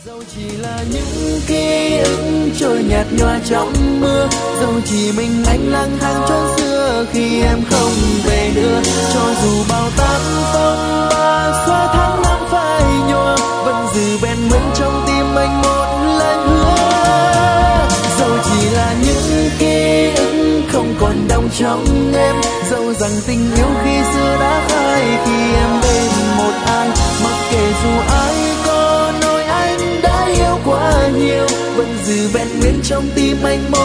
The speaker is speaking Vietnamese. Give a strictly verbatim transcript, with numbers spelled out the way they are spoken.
Dẫu chỉ là những ký ức trôi nhạt nhòa trong mưa, dẫu chỉ mình anh lang thang chốn xưa khi em không về nữa, cho dù bao táp phong ba xóa tháng năm phai nhòa, vẫn giữ bền nguyên trong tim anh một lời hứa. Dẫu chỉ là những ký ức không còn đọng trong em, dẫu rằng tình yêu khi xưa đã phai khi em bên một ai, mặc kệ dù ai có nói anh đã yêu quá nhiều, vẫn giữ vẹn nguyên trong tim anh một